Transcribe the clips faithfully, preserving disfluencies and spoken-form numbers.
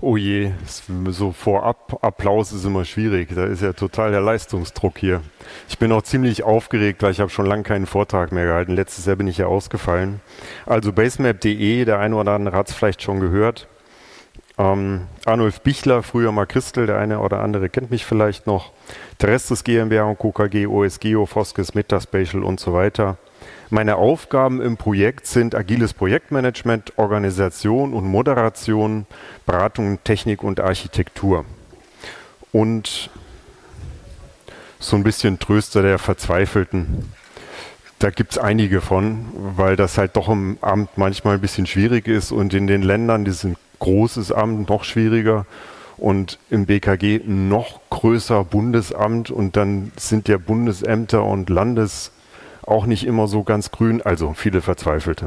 Oh je, so vorab Applaus ist immer schwierig. Da ist ja total der Leistungsdruck hier. Ich bin auch ziemlich aufgeregt, weil ich habe schon lange keinen Vortrag mehr gehalten. Letztes Jahr bin ich ja ausgefallen. Also basemap punkt de, der eine oder andere hat es vielleicht schon gehört. Ähm, Arnulf Bichler, früher mal Christel, der eine oder andere kennt mich vielleicht noch. Der Rest ist GmbH und Co. K G, O S Geo, Foskes, Metaspatial und so weiter. Meine Aufgaben im Projekt sind agiles Projektmanagement, Organisation und Moderation, Beratung, Technik und Architektur. Und so ein bisschen Tröster der Verzweifelten. Da gibt es einige von, weil das halt doch im Amt manchmal ein bisschen schwierig ist und in den Ländern, das ist ein großes Amt, noch schwieriger und im B K G noch größer Bundesamt und dann sind ja Bundesämter und Landes auch nicht immer so ganz grün, also viele Verzweifelte.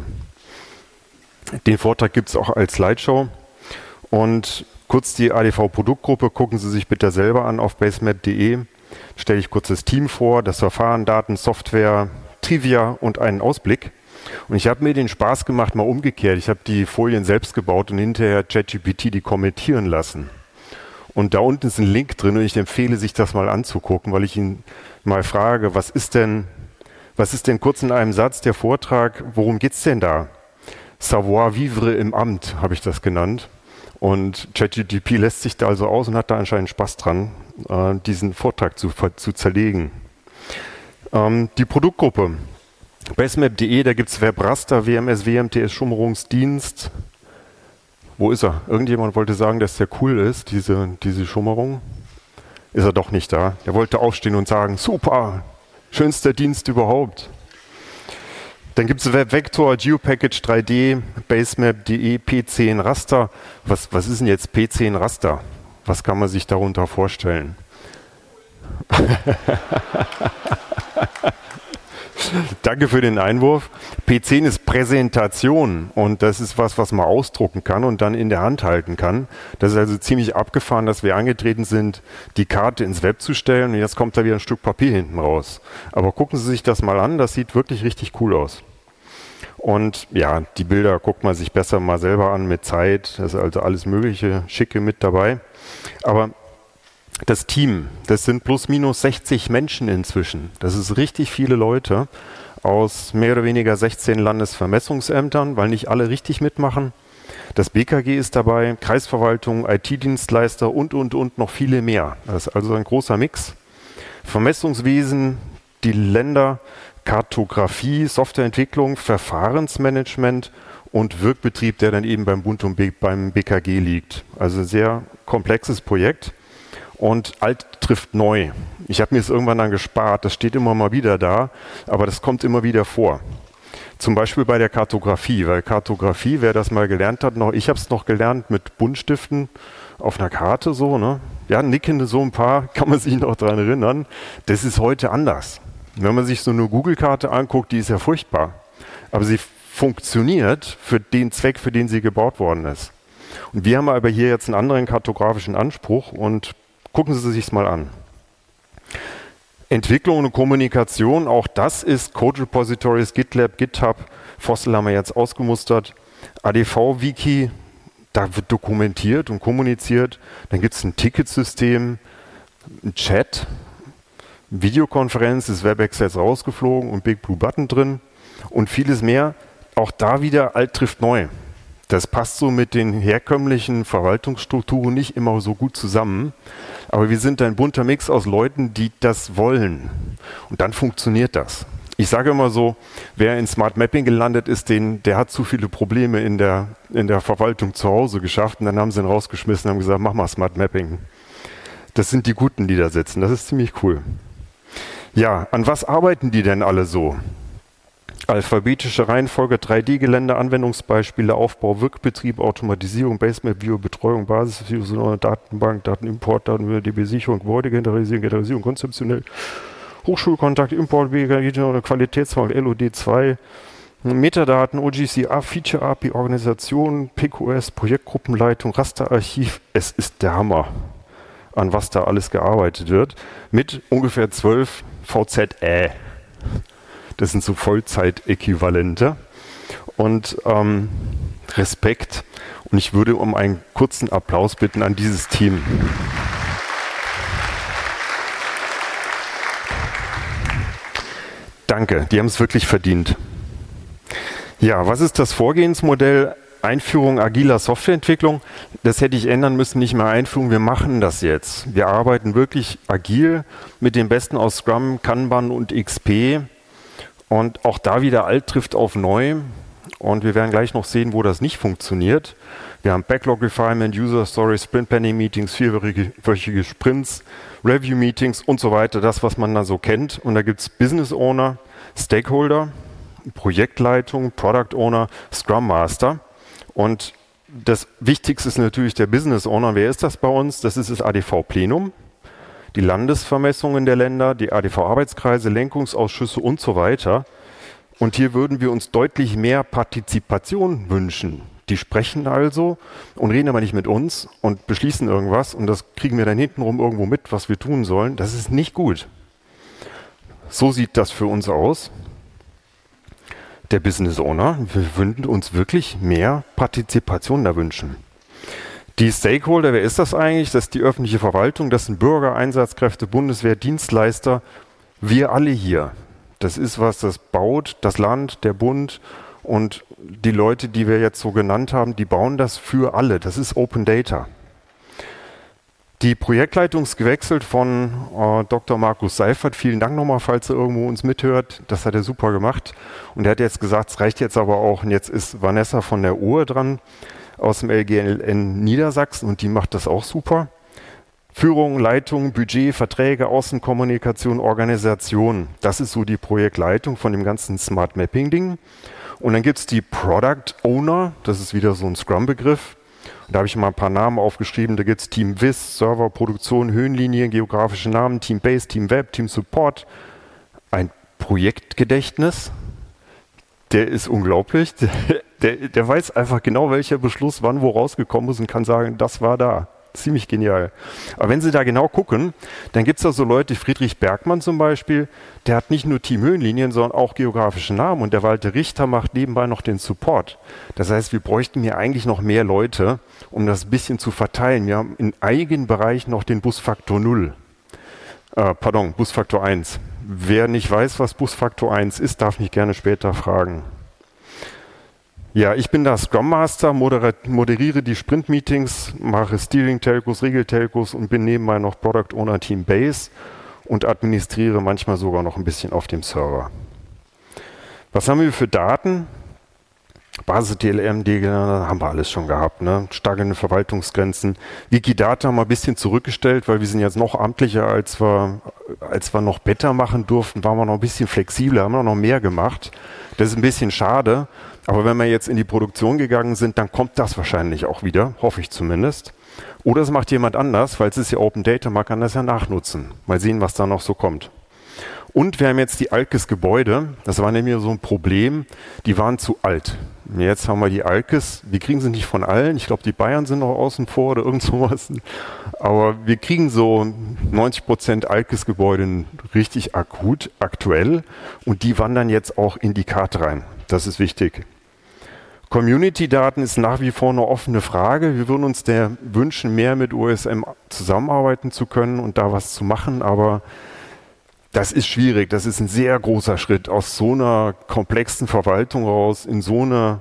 Den Vortrag gibt es auch als Slideshow. Und kurz die A D V-Produktgruppe, gucken Sie sich bitte selber an auf basemap punkt de. Stelle ich kurz das Team vor, das Verfahren, Daten, Software, Trivia und einen Ausblick. Und ich habe mir den Spaß gemacht, mal umgekehrt. Ich habe die Folien selbst gebaut und hinterher ChatGPT die kommentieren lassen. Und da unten ist ein Link drin und ich empfehle, sich das mal anzugucken, weil ich ihn mal frage, was ist denn Was ist denn kurz in einem Satz der Vortrag, worum geht's denn da? Savoir-vivre im Amt, habe ich das genannt. Und ChatGPT lässt sich da also aus und hat da anscheinend Spaß dran, äh, diesen Vortrag zu, zu zerlegen. Ähm, die Produktgruppe. basemap punkt de, da gibt es Webraster, W M S, W M T S, Schummerungsdienst. Wo ist er? Irgendjemand wollte sagen, dass der cool ist, diese, diese Schummerung. Ist er doch nicht da. Der wollte aufstehen und sagen, super! Schönster Dienst überhaupt. Dann gibt es WebVector, GeoPackage drei D, basemap punkt de, P zehn Raster. Was, was ist denn jetzt P zehn Raster? Was kann man sich darunter vorstellen? Danke für den Einwurf. P zehn ist Präsentation und das ist was, was man ausdrucken kann und dann in der Hand halten kann. Das ist also ziemlich abgefahren, dass wir angetreten sind, die Karte ins Web zu stellen und jetzt kommt da wieder ein Stück Papier hinten raus. Aber gucken Sie sich das mal an, das sieht wirklich richtig cool aus. Und ja, die Bilder guckt man sich besser mal selber an mit Zeit. Da ist also alles mögliche Schicke mit dabei. Aber das Team, das sind plus minus sechzig Menschen inzwischen. Das ist richtig viele Leute aus mehr oder weniger sechzehn Landesvermessungsämtern, weil nicht alle richtig mitmachen. Das B K G ist dabei, Kreisverwaltung, I T-Dienstleister und, und, und noch viele mehr. Das ist also ein großer Mix. Vermessungswesen, die Länder, Kartografie, Softwareentwicklung, Verfahrensmanagement und Wirkbetrieb, der dann eben beim Bund und B- beim B K G liegt. Also ein sehr komplexes Projekt. Und alt trifft neu. Ich habe mir es irgendwann dann gespart, das steht immer mal wieder da, aber das kommt immer wieder vor. Zum Beispiel bei der Kartografie, weil Kartografie, wer das mal gelernt hat, noch, ich habe es noch gelernt mit Buntstiften auf einer Karte so, ne? Ja, nickende so ein paar, kann man sich noch dran erinnern. Das ist heute anders. Wenn man sich so eine Google-Karte anguckt, die ist ja furchtbar. Aber sie funktioniert für den Zweck, für den sie gebaut worden ist. Und wir haben aber hier jetzt einen anderen kartografischen Anspruch und gucken Sie sich es mal an. Entwicklung und Kommunikation, auch das ist Code Repositories, GitLab, GitHub, Fossil haben wir jetzt ausgemustert, A D V-Wiki, da wird dokumentiert und kommuniziert. Dann gibt es ein Ticketsystem, ein Chat, Videokonferenz, ist WebEx jetzt rausgeflogen und Big Blue Button drin und vieles mehr. Auch da wieder alt trifft neu. Das passt so mit den herkömmlichen Verwaltungsstrukturen nicht immer so gut zusammen. Aber wir sind ein bunter Mix aus Leuten, die das wollen. Und dann funktioniert das. Ich sage immer so, wer in Smart Mapping gelandet ist, den, der hat zu viele Probleme in der, in der Verwaltung zu Hause geschafft. Und dann haben sie ihn rausgeschmissen und haben gesagt, mach mal Smart Mapping. Das sind die Guten, die da sitzen. Das ist ziemlich cool. Ja, an was arbeiten die denn alle so? Alphabetische Reihenfolge, drei D-Gelände, Anwendungsbeispiele, Aufbau, Wirkbetrieb, Automatisierung, Basemap-View, Betreuung, Basis-View, Datenbank, Datenimport, Daten-D B-Sicherung, Gebäude-Generalisierung, Generalisierung, konzeptionell, Hochschulkontakt, Import, Qualitätsmarkt, L O D zwei, Metadaten, O G C A, Feature-A P I, Organisation, P Q S, Projektgruppenleitung, Rasterarchiv. Es ist der Hammer, an was da alles gearbeitet wird, mit ungefähr zwölf V Z Ä. Das sind so Vollzeitäquivalente. Und ähm, Respekt. Und ich würde um einen kurzen Applaus bitten an dieses Team. Danke, die haben es wirklich verdient. Ja, was ist das Vorgehensmodell? Einführung agiler Softwareentwicklung. Das hätte ich ändern müssen, nicht mehr Einführung. Wir machen das jetzt. Wir arbeiten wirklich agil mit dem Besten aus Scrum, Kanban und X P. Und auch da wieder alt trifft auf neu. Und wir werden gleich noch sehen, wo das nicht funktioniert. Wir haben Backlog Refinement, User Stories, Sprint Planning Meetings, vierwöchige Sprints, Review Meetings und so weiter. Das, was man da so kennt. Und da gibt es Business Owner, Stakeholder, Projektleitung, Product Owner, Scrum Master. Und das Wichtigste ist natürlich der Business Owner. Wer ist das bei uns? Das ist das A D V-Plenum, die Landesvermessungen der Länder, die A D V-Arbeitskreise, Lenkungsausschüsse und so weiter. Und hier würden wir uns deutlich mehr Partizipation wünschen. Die sprechen also und reden aber nicht mit uns und beschließen irgendwas und das kriegen wir dann hintenrum irgendwo mit, was wir tun sollen. Das ist nicht gut. So sieht das für uns aus. Der Business Owner, wir würden uns wirklich mehr Partizipation da wünschen. Die Stakeholder, wer ist das eigentlich? Das ist die öffentliche Verwaltung, das sind Bürger, Einsatzkräfte, Bundeswehr, Dienstleister, wir alle hier. Das ist was, das baut das Land, der Bund und die Leute, die wir jetzt so genannt haben, die bauen das für alle. Das ist Open Data. Die Projektleitung ist gewechselt von äh, Doktor Markus Seifert. Vielen Dank nochmal, falls er irgendwo uns mithört. Das hat er super gemacht. Und er hat jetzt gesagt, es reicht jetzt aber auch. Und jetzt ist Vanessa von der Uhr dran aus dem L G L N Niedersachsen und die macht das auch super. Führung, Leitung, Budget, Verträge, Außenkommunikation, Organisation. Das ist so die Projektleitung von dem ganzen Smart Mapping-Ding. Und dann gibt es die Product Owner. Das ist wieder so ein Scrum-Begriff. Da habe ich mal ein paar Namen aufgeschrieben. Da gibt es Team Viz, Server, Produktion, Höhenlinien, geografische Namen, Team Base, Team Web, Team Support. Ein Projektgedächtnis. Der ist unglaublich. Der, der, der weiß einfach genau, welcher Beschluss wann wo rausgekommen ist und kann sagen, das war da. Ziemlich genial. Aber wenn Sie da genau gucken, dann gibt es da so Leute, Friedrich Bergmann zum Beispiel, der hat nicht nur Team Höhenlinien, sondern auch geografische Namen und der Walter Richter macht nebenbei noch den Support. Das heißt, wir bräuchten hier eigentlich noch mehr Leute, um das ein bisschen zu verteilen. Wir haben im eigenen Bereich noch den Busfaktor null. Äh, pardon, Busfaktor eins. Wer nicht weiß, was Busfaktor eins ist, darf mich gerne später fragen. Ja, ich bin da Scrum Master, moderiere die Sprint-Meetings, mache Steering-Telcos, Regel-Telcos und bin nebenbei noch Product Owner Team Base und administriere manchmal sogar noch ein bisschen auf dem Server. Was haben wir für Daten? Basis T L M, D G N, haben wir alles schon gehabt, ne? Starke Verwaltungsgrenzen. Wikidata haben wir ein bisschen zurückgestellt, weil wir sind jetzt noch amtlicher, als wir, als wir noch Beta machen durften, waren wir noch ein bisschen flexibler, haben wir noch mehr gemacht. Das ist ein bisschen schade. Aber wenn wir jetzt in die Produktion gegangen sind, dann kommt das wahrscheinlich auch wieder, hoffe ich zumindest. Oder es macht jemand anders, weil es ist ja Open Data, man kann das ja nachnutzen. Mal sehen, was da noch so kommt. Und wir haben jetzt die Alkes-Gebäude, das war nämlich so ein Problem, die waren zu alt. Jetzt haben wir die Alkes, wir kriegen sie nicht von allen, ich glaube die Bayern sind noch außen vor oder irgend sowas. Aber wir kriegen so neunzig Prozent Alkes-Gebäude richtig akut, aktuell und die wandern jetzt auch in die Karte rein. Das ist wichtig. Community-Daten ist nach wie vor eine offene Frage. Wir würden uns der wünschen, mehr mit O S M zusammenarbeiten zu können und da was zu machen, aber das ist schwierig. Das ist ein sehr großer Schritt, aus so einer komplexen Verwaltung raus in so eine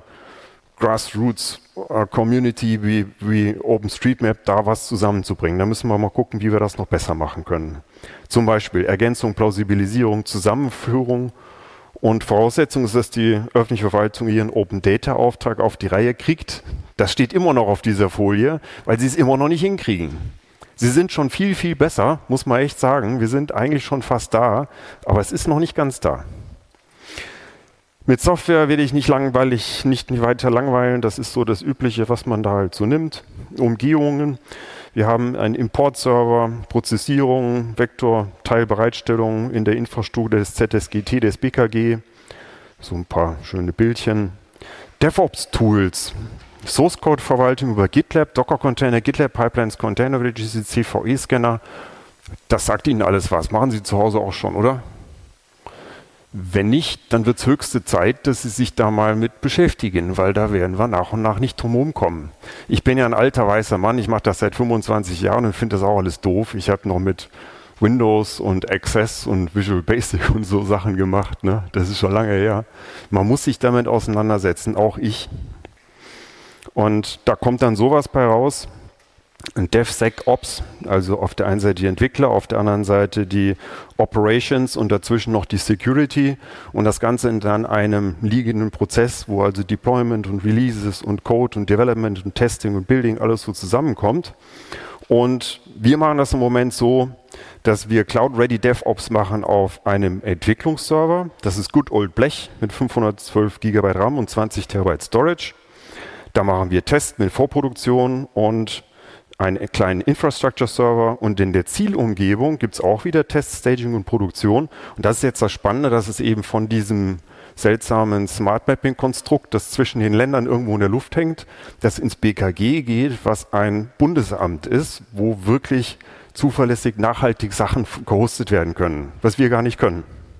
Grassroots-Community wie, wie OpenStreetMap da was zusammenzubringen. Da müssen wir mal gucken, wie wir das noch besser machen können. Zum Beispiel Ergänzung, Plausibilisierung, Zusammenführung. Und Voraussetzung ist, dass die öffentliche Verwaltung ihren Open-Data-Auftrag auf die Reihe kriegt. Das steht immer noch auf dieser Folie, weil sie es immer noch nicht hinkriegen. Sie sind schon viel, viel besser, muss man echt sagen. Wir sind eigentlich schon fast da, aber es ist noch nicht ganz da. Mit Software werde ich nicht langweilig, nicht weiter langweilen. Das ist so das Übliche, was man da halt so nimmt. Umgehungen. Wir haben einen Importserver, Prozessierung, Vektor, Teilbereitstellung in der Infrastruktur des Z S G T, des B K G. So ein paar schöne Bildchen. DevOps-Tools. Source-Code-Verwaltung über GitLab, Docker-Container, GitLab-Pipelines, Container-Registry, C V E-Scanner. Das sagt Ihnen alles was. Machen Sie zu Hause auch schon, oder? Wenn nicht, dann wird es höchste Zeit, dass Sie sich da mal mit beschäftigen, weil da werden wir nach und nach nicht drum herum kommen. Ich bin ja ein alter weißer Mann, ich mache das seit fünfundzwanzig Jahren und finde das auch alles doof. Ich habe noch mit Windows und Access und Visual Basic und so Sachen gemacht, ne? Das ist schon lange her. Man muss sich damit auseinandersetzen, auch ich. Und da kommt dann sowas bei raus. Ein DevSecOps, also auf der einen Seite die Entwickler, auf der anderen Seite die Operations und dazwischen noch die Security und das Ganze in dann einem liegenden Prozess, wo also Deployment und Releases und Code und Development und Testing und Building alles so zusammenkommt. Und wir machen das im Moment so, dass wir Cloud-Ready DevOps machen auf einem Entwicklungsserver. Das ist Good Old Blech mit fünfhundertzwölf Gigabyte RAM und zwanzig Terabyte Storage. Da machen wir Tests mit Vorproduktion und einen kleinen Infrastructure-Server und in der Zielumgebung gibt es auch wieder Test, Staging und Produktion. Und das ist jetzt das Spannende, dass es eben von diesem seltsamen Smart Mapping-Konstrukt, das zwischen den Ländern irgendwo in der Luft hängt, das ins B K G geht, was ein Bundesamt ist, wo wirklich zuverlässig, nachhaltig Sachen gehostet werden können, was wir gar nicht können.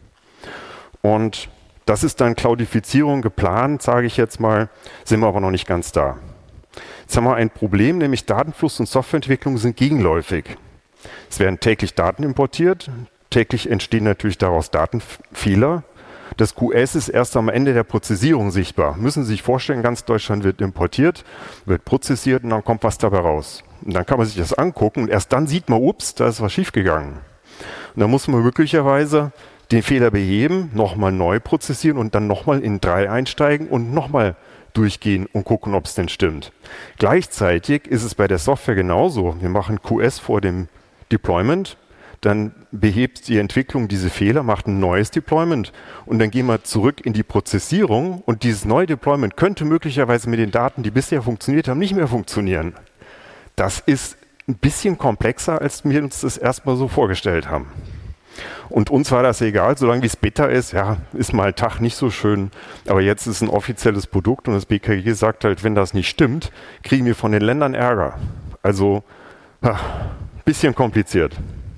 Und das ist dann Cloudifizierung geplant, sage ich jetzt mal, sind wir aber noch nicht ganz da. Jetzt haben wir ein Problem, nämlich Datenfluss und Softwareentwicklung sind gegenläufig. Es werden täglich Daten importiert, täglich entstehen natürlich daraus Datenfehler. Das Q S ist erst am Ende der Prozessierung sichtbar. Müssen Sie sich vorstellen, ganz Deutschland wird importiert, wird prozessiert und dann kommt was dabei raus. Und dann kann man sich das angucken und erst dann sieht man, ups, da ist was schiefgegangen. Und dann muss man möglicherweise den Fehler beheben, nochmal neu prozessieren und dann nochmal in drei einsteigen und nochmal durchgehen und gucken, ob es denn stimmt. Gleichzeitig ist es bei der Software genauso. Wir machen Q S vor dem Deployment, dann behebt die Entwicklung diese Fehler, macht ein neues Deployment und dann gehen wir zurück in die Prozessierung und dieses neue Deployment könnte möglicherweise mit den Daten, die bisher funktioniert haben, nicht mehr funktionieren. Das ist ein bisschen komplexer, als wir uns das erstmal so vorgestellt haben. Und uns war das egal, solange wie es Beta ist, ja, ist mal ein Tag nicht so schön, aber jetzt ist ein offizielles Produkt und das B K G sagt halt, wenn das nicht stimmt, kriegen wir von den Ländern Ärger. Also, ein bisschen kompliziert.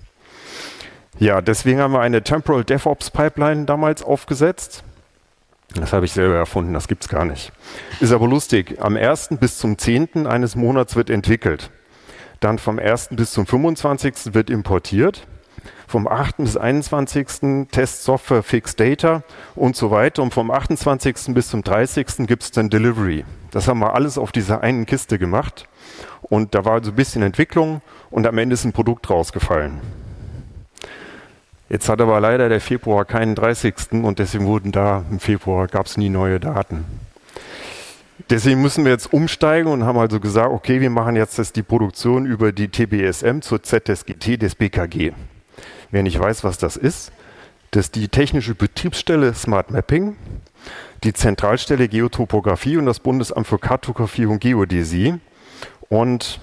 Ja, deswegen haben wir eine Temporal DevOps Pipeline damals aufgesetzt. Das habe ich selber erfunden, das gibt es gar nicht. Ist aber lustig, am ersten bis zum zehnten eines Monats wird entwickelt. Dann vom ersten bis zum fünfundzwanzigsten wird importiert. Vom achten bis einundzwanzigsten Test Software Fixed Data und so weiter. Und vom achtundzwanzigsten bis zum dreißigsten gibt es dann Delivery. Das haben wir alles auf dieser einen Kiste gemacht. Und da war so ein bisschen Entwicklung und am Ende ist ein Produkt rausgefallen. Jetzt hat aber leider der Februar keinen dreißigsten und deswegen wurden da im Februar gab es nie neue Daten. Deswegen müssen wir jetzt umsteigen und haben also gesagt, okay, wir machen jetzt das die Produktion über die T B S M zur Z S G T des B K G. Wer nicht weiß, was das ist, das ist die technische Betriebsstelle Smart Mapping, die Zentralstelle Geotopographie und das Bundesamt für Kartografie und Geodäsie. Und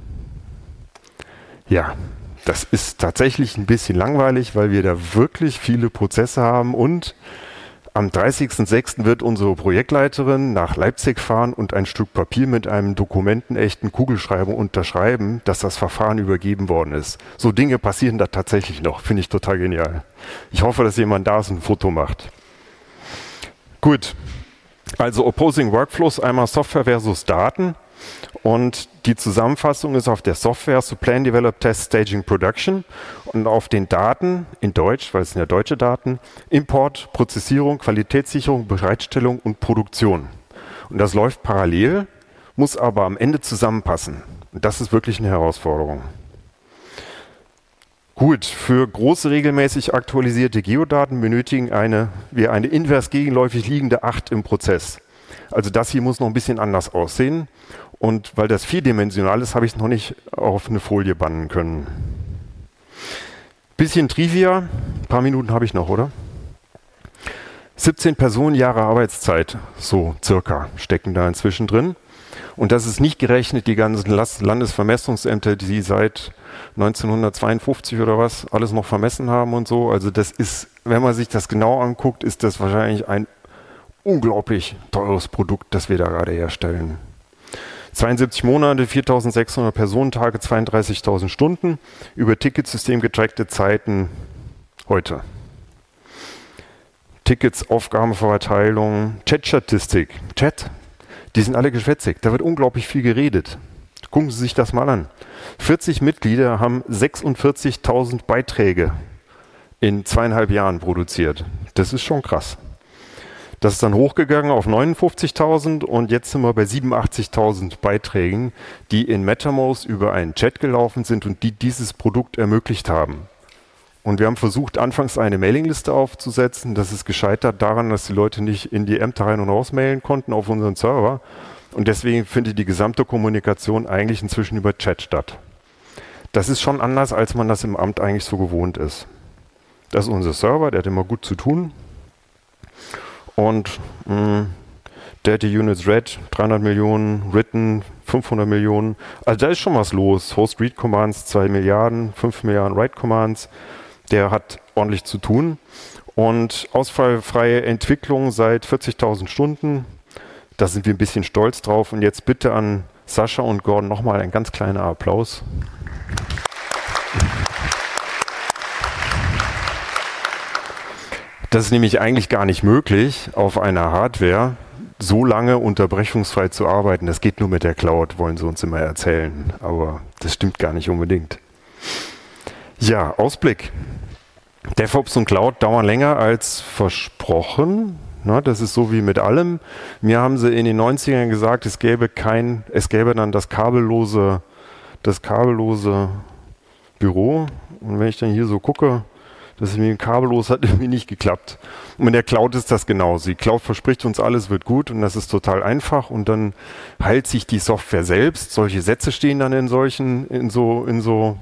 ja, das ist tatsächlich ein bisschen langweilig, weil wir da wirklich viele Prozesse haben und am dreißigsten sechsten wird unsere Projektleiterin nach Leipzig fahren und ein Stück Papier mit einem dokumentenechten Kugelschreiber unterschreiben, dass das Verfahren übergeben worden ist. So Dinge passieren da tatsächlich noch, finde ich total genial. Ich hoffe, dass jemand da ist und ein Foto macht. Gut, also Opposing Workflows, einmal Software versus Daten. Und die Zusammenfassung ist auf der Software, so Plan, Develop, Test, Staging, Production und auf den Daten in Deutsch, weil es sind ja deutsche Daten, Import, Prozessierung, Qualitätssicherung, Bereitstellung und Produktion. Und das läuft parallel, muss aber am Ende zusammenpassen. Und das ist wirklich eine Herausforderung. Gut, für große regelmäßig aktualisierte Geodaten benötigen eine, wir eine invers gegenläufig liegende acht im Prozess. Also das hier muss noch ein bisschen anders aussehen. Und weil das vierdimensional ist, habe ich es noch nicht auf eine Folie bannen können. Bisschen Trivia, ein paar Minuten habe ich noch, oder? siebzehn Personenjahre Arbeitszeit, so circa, stecken da inzwischen drin. Und das ist nicht gerechnet, die ganzen Landesvermessungsämter, die seit neunzehnhundertzweiundfünfzig oder was alles noch vermessen haben und so. Also das ist, wenn man sich das genau anguckt, ist das wahrscheinlich ein unglaublich teures Produkt, das wir da gerade herstellen. zweiundsiebzig Monate, viertausendsechshundert Personentage, zweiunddreißigtausend Stunden, über Ticketsystem getrackte Zeiten heute. Tickets, Aufgabenverteilung, Chat-Statistik, Chat, die sind alle geschwätzig. Da wird unglaublich viel geredet. Gucken Sie sich das mal an. vierzig Mitglieder haben sechsundvierzigtausend Beiträge in zweieinhalb Jahren produziert. Das ist schon krass. Das ist dann hochgegangen auf neunundfünfzigtausend und jetzt sind wir bei siebenundachtzigtausend Beiträgen, die in MetaMost über einen Chat gelaufen sind und die dieses Produkt ermöglicht haben. Und wir haben versucht, anfangs eine Mailingliste aufzusetzen. Das ist gescheitert daran, dass die Leute nicht in die Ämter rein und raus mailen konnten auf unseren Server. Und deswegen findet die gesamte Kommunikation eigentlich inzwischen über Chat statt. Das ist schon anders, als man das im Amt eigentlich so gewohnt ist. Das ist unser Server, der hat immer gut zu tun. Und mh, Data Units Read, dreihundert Millionen, Written, fünfhundert Millionen. Also da ist schon was los. Host Read Commands, zwei Milliarden, fünf Milliarden Write Commands. Der hat ordentlich zu tun. Und ausfallfreie Entwicklung seit vierzigtausend Stunden. Da sind wir ein bisschen stolz drauf. Und jetzt bitte an Sascha und Gordon nochmal ein ganz kleiner Applaus. Das ist nämlich eigentlich gar nicht möglich, auf einer Hardware so lange unterbrechungsfrei zu arbeiten. Das geht nur mit der Cloud, wollen sie uns immer erzählen. Aber das stimmt gar nicht unbedingt. Ja, Ausblick. DevOps und Cloud dauern länger als versprochen. Na, das ist so wie mit allem. Mir haben sie in den neunzigern gesagt, es gäbe kein, es gäbe dann das kabellose, das kabellose Büro. Und wenn ich dann hier so gucke, das ist mir kabellos, hat irgendwie nicht geklappt. Und in der Cloud ist das genauso. Die Cloud verspricht uns, alles wird gut und das ist total einfach und dann heilt sich die Software selbst. Solche Sätze stehen dann in solchen, in so, in so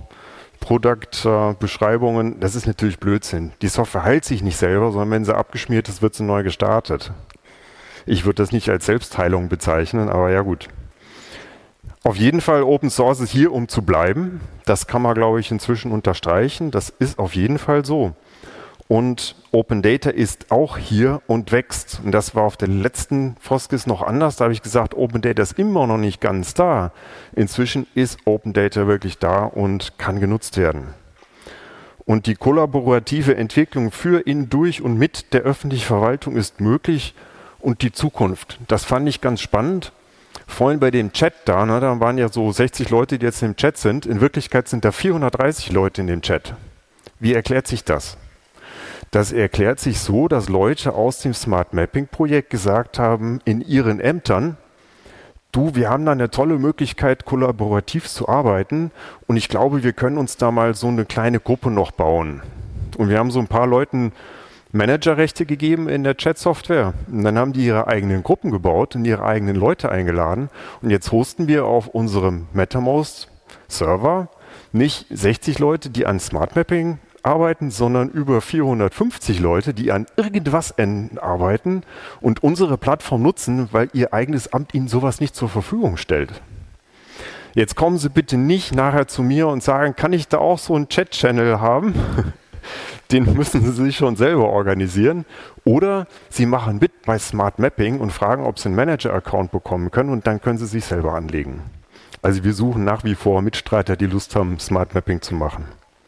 Produktbeschreibungen. Das ist natürlich Blödsinn. Die Software heilt sich nicht selber, sondern wenn sie abgeschmiert ist, wird sie neu gestartet. Ich würde das nicht als Selbstheilung bezeichnen, aber ja gut. Auf jeden Fall Open Source ist hier, um zu bleiben. Das kann man, glaube ich, inzwischen unterstreichen. Das ist auf jeden Fall so. Und Open Data ist auch hier und wächst. Und das war auf der letzten Foskis noch anders. Da habe ich gesagt, Open Data ist immer noch nicht ganz da. Inzwischen ist Open Data wirklich da und kann genutzt werden. Und die kollaborative Entwicklung für, in, durch und mit der öffentlichen Verwaltung ist möglich. Und die Zukunft, das fand ich ganz spannend. Vorhin bei dem Chat da, ne, da waren ja so sechzig Leute, die jetzt im Chat sind. In Wirklichkeit sind da vierhundertdreißig Leute in dem Chat. Wie erklärt sich das? Das erklärt sich so, dass Leute aus dem Smart Mapping Projekt gesagt haben, in ihren Ämtern, du, wir haben da eine tolle Möglichkeit, kollaborativ zu arbeiten und ich glaube, wir können uns da mal so eine kleine Gruppe noch bauen. Und wir haben so ein paar Leuten Managerrechte gegeben in der Chat-Software. Und dann haben die ihre eigenen Gruppen gebaut und ihre eigenen Leute eingeladen. Und jetzt hosten wir auf unserem MetaMost-Server nicht sechzig Leute, die an Smart Mapping arbeiten, sondern über vierhundertfünfzig Leute, die an irgendwas arbeiten und unsere Plattform nutzen, weil ihr eigenes Amt ihnen sowas nicht zur Verfügung stellt. Jetzt kommen Sie bitte nicht nachher zu mir und sagen, kann ich da auch so einen Chat-Channel haben? Den müssen Sie sich schon selber organisieren. Oder Sie machen mit bei Smart Mapping und fragen, ob Sie einen Manager-Account bekommen können und dann können Sie sich selber anlegen. Also wir suchen nach wie vor Mitstreiter, die Lust haben, Smart Mapping zu machen.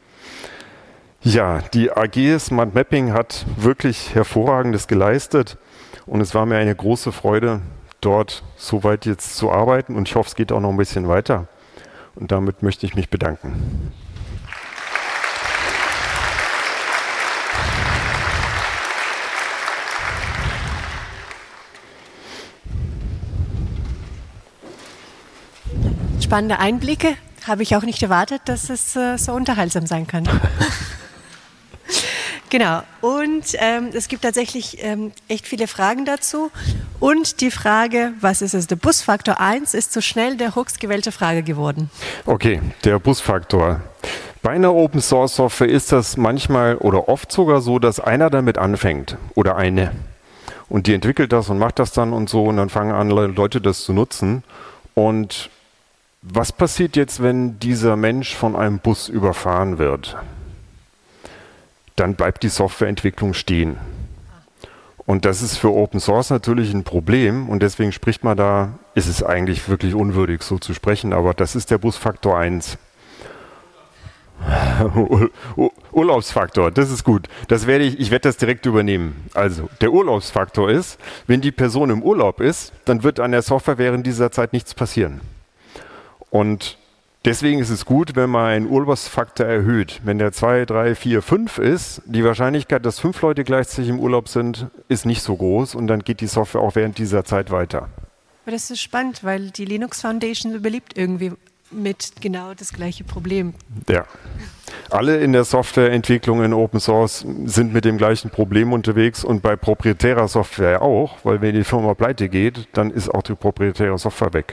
Ja, die A G Smart Mapping hat wirklich Hervorragendes geleistet und es war mir eine große Freude, dort so weit jetzt zu arbeiten und ich hoffe, es geht auch noch ein bisschen weiter. Und damit möchte ich mich bedanken. Spannende Einblicke. Habe ich auch nicht erwartet, dass es äh, so unterhaltsam sein kann. Genau. Und ähm, es gibt tatsächlich ähm, echt viele Fragen dazu. Und die Frage, was ist es? Der Busfaktor eins ist so schnell der höchstgewählte Frage geworden. Okay, der Busfaktor. Bei einer Open Source Software ist das manchmal oder oft sogar so, dass einer damit anfängt oder eine. Und die entwickelt das und macht das dann und so und dann fangen an, Leute das zu nutzen. Und was passiert jetzt, wenn dieser Mensch von einem Bus überfahren wird? Dann bleibt die Softwareentwicklung stehen. Und das ist für Open Source natürlich ein Problem und deswegen spricht man da, ist es eigentlich wirklich unwürdig so zu sprechen, aber das ist der Busfaktor eins. Urlaubsfaktor, das ist gut. Das werde ich, ich werde das direkt übernehmen. Also, der Urlaubsfaktor ist, wenn die Person im Urlaub ist, dann wird an der Software während dieser Zeit nichts passieren. Und deswegen ist es gut, wenn man einen Urlaubsfaktor erhöht. Wenn der zwei, drei, vier, fünf ist, die Wahrscheinlichkeit, dass fünf Leute gleichzeitig im Urlaub sind, ist nicht so groß und dann geht die Software auch während dieser Zeit weiter. Aber das ist spannend, weil die Linux Foundation überlebt irgendwie mit genau das gleiche Problem. Ja. Alle in der Softwareentwicklung in Open Source sind mit dem gleichen Problem unterwegs und bei proprietärer Software auch, weil wenn die Firma pleite geht, dann ist auch die proprietäre Software weg.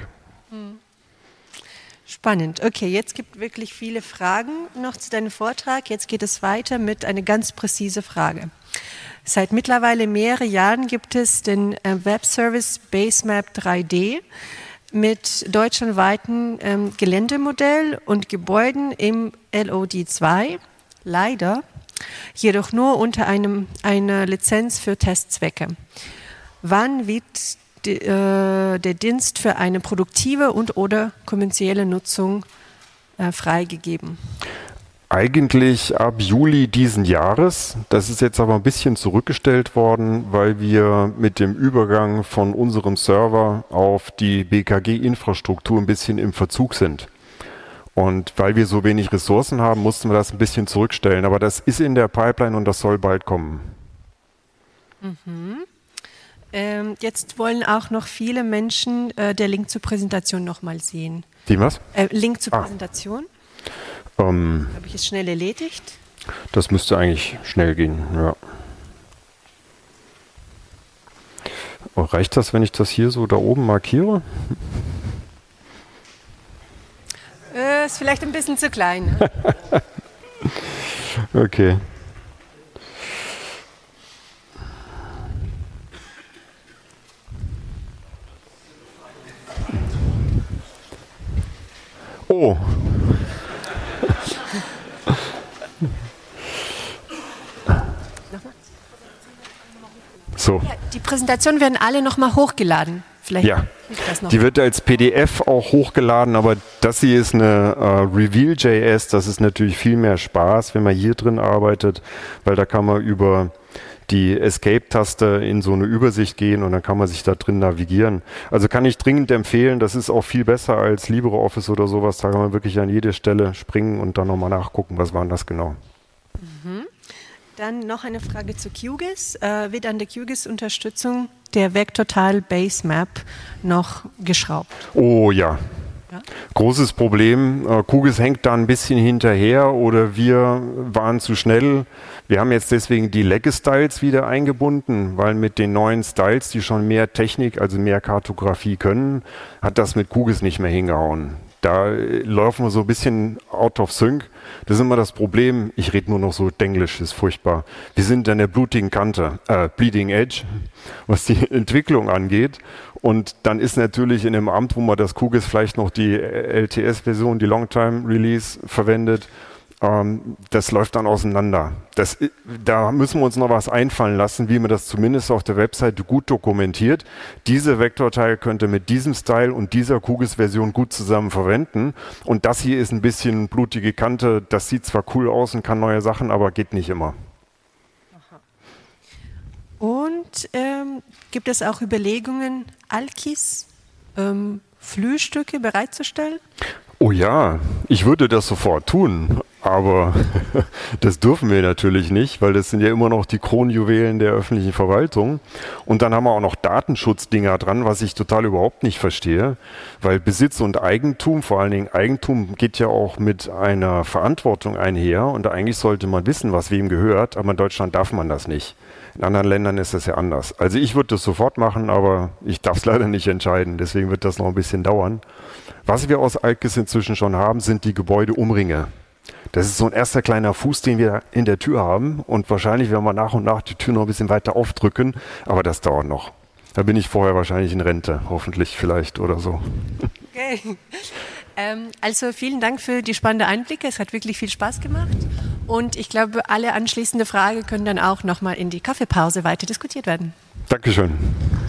Spannend. Okay, jetzt gibt es wirklich viele Fragen noch zu deinem Vortrag. Jetzt geht es weiter mit einer ganz präzisen Frage. Seit mittlerweile mehreren Jahren gibt es den äh, Webservice Basemap drei D mit deutschlandweiten ähm, Geländemodell und Gebäuden im L O D zwei. Leider jedoch nur unter einem, einer Lizenz für Testzwecke. Wann wird die, äh, der Dienst für eine produktive und oder kommerzielle Nutzung äh, freigegeben? Eigentlich ab Juli diesen Jahres. Das ist jetzt aber ein bisschen zurückgestellt worden, weil wir mit dem Übergang von unserem Server auf die B K G-Infrastruktur ein bisschen im Verzug sind. Und weil wir so wenig Ressourcen haben, mussten wir das ein bisschen zurückstellen. Aber das ist in der Pipeline und das soll bald kommen. Mhm. Ähm, jetzt wollen auch noch viele Menschen äh, der Link zur Präsentation nochmal sehen. Die was? Äh, Link zur ah. Präsentation. Ähm, Habe ich es schnell erledigt? Das müsste eigentlich schnell gehen, ja. Oh, reicht das, wenn ich das hier so da oben markiere? Äh, ist vielleicht ein bisschen zu klein. Ne? Okay. Oh. So. Ja, die Präsentationen werden alle nochmal hochgeladen. Vielleicht ja, das noch. Die wird als P D F auch hochgeladen, aber das hier ist eine äh, Reveal Punkt J S. Das ist natürlich viel mehr Spaß, wenn man hier drin arbeitet, weil da kann man über die Escape-Taste in so eine Übersicht gehen und dann kann man sich da drin navigieren. Also kann ich dringend empfehlen, das ist auch viel besser als LibreOffice oder sowas. Da kann man wirklich an jede Stelle springen und dann nochmal nachgucken, was war denn das genau. Mhm. Dann noch eine Frage zu QGIS. Äh, wird an der QGIS-Unterstützung der Vectortile Basemap noch geschraubt? Oh ja. Ja? Großes Problem. Äh, QGIS hängt da ein bisschen hinterher oder wir waren zu schnell. Wir haben jetzt deswegen die Legge-Styles wieder eingebunden, weil mit den neuen Styles, die schon mehr Technik, also mehr Kartografie können, hat das mit QGIS nicht mehr hingehauen. Da äh, laufen wir so ein bisschen out of sync. Das ist immer das Problem. Ich rede nur noch so Denglisch, ist furchtbar. Wir sind an der blutigen Kante, äh, Bleeding Edge, was die Entwicklung angeht. Und dann ist natürlich in einem Amt, wo man das QGIS vielleicht noch die L T S-Version, die Longtime Release verwendet, ähm, das läuft dann auseinander. Das, da müssen wir uns noch was einfallen lassen, wie man das zumindest auf der Webseite gut dokumentiert. Diese Vektorteil könnte mit diesem Style und dieser QGIS-Version gut zusammen verwenden. Und das hier ist ein bisschen blutige Kante. Das sieht zwar cool aus und kann neue Sachen, aber geht nicht immer. Und ähm, gibt es auch Überlegungen, Alkis ähm, Flühstücke bereitzustellen? Oh ja, ich würde das sofort tun, aber das dürfen wir natürlich nicht, weil das sind ja immer noch die Kronjuwelen der öffentlichen Verwaltung. Und dann haben wir auch noch Datenschutzdinger dran, was ich total überhaupt nicht verstehe, weil Besitz und Eigentum, vor allen Dingen Eigentum, geht ja auch mit einer Verantwortung einher und eigentlich sollte man wissen, was wem gehört, aber in Deutschland darf man das nicht. In anderen Ländern ist das ja anders. Also ich würde das sofort machen, aber ich darf es leider nicht entscheiden, deswegen wird das noch ein bisschen dauern. Was wir aus Alkis inzwischen schon haben, sind die Gebäudeumringe. Das ist so ein erster kleiner Fuß, den wir in der Tür haben und wahrscheinlich werden wir nach und nach die Tür noch ein bisschen weiter aufdrücken, aber das dauert noch. Da bin ich vorher wahrscheinlich in Rente, hoffentlich vielleicht oder so. Okay. Ähm, also vielen Dank für die spannenden Einblicke, es hat wirklich viel Spaß gemacht und ich glaube, alle anschließende Fragen können dann auch nochmal in die Kaffeepause weiter diskutiert werden. Dankeschön.